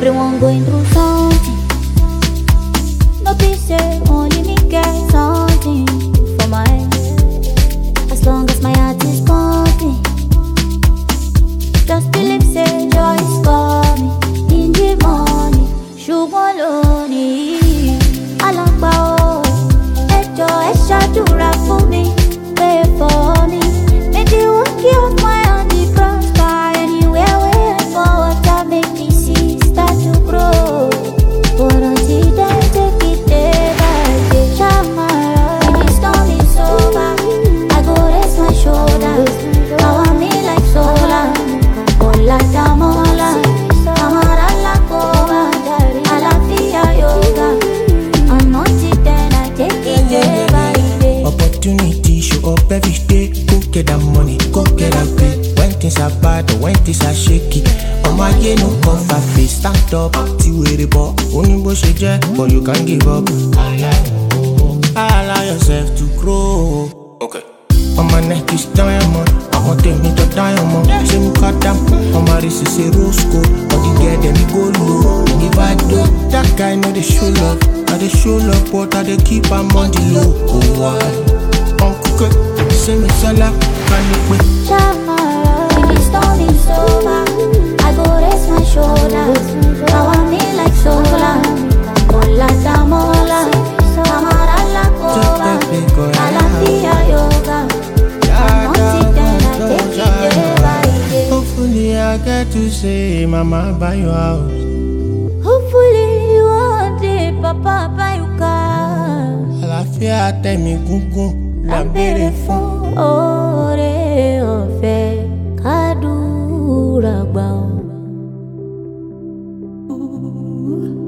Everyone going through something. No peace, say only me get something for my head. As long as my heart is pumping, just believe, say joy is coming in the morning. Ṣùgbọ́n lónìí, alàgbà o, ẹ jọ̀ọ́ ẹ ṣàdúrà fún mi, pray for me. Make the work of my hand be prosper anywhere where I go. Water make me see start to grow. But until then, take it day by day. Shamara, when the storm is over, I go rest my shoulders. Now I'm in like solar. Hola tamola, amara la cova, alafia yoga. And until then, I take it day by day. Opportunity show up every day. Go get that money, go get that pay. When things are bad or when things are shaky, on my yeah, no comfort face. Stand up, see where the ball. Only bush a jet, but you can't give up. Allow yourself to grow. Okay. On my neck is diamond. I want take me to diamond. Say me cut down. On my wrist is a rose gold. On the girl then me go low. If I do, that guy know they show love. I they show love, but I they keep am on the low. Oh why? Uncle, say me sala, can you wait? Shamara, when the storm is over, I go rest my shoulders. Now I'm in like solar. Hola tamola, amara la cova, alafia yoga. Until then, I take it day by day. Hopefully I get to say, Mama, buy your house. Hopefully one day, Papa buy you car. Àlàáfíà tẹ̀mí gúngún là ń béèrè fún. Oore ọ̀fẹ́ kádùúrà gbà ọ́.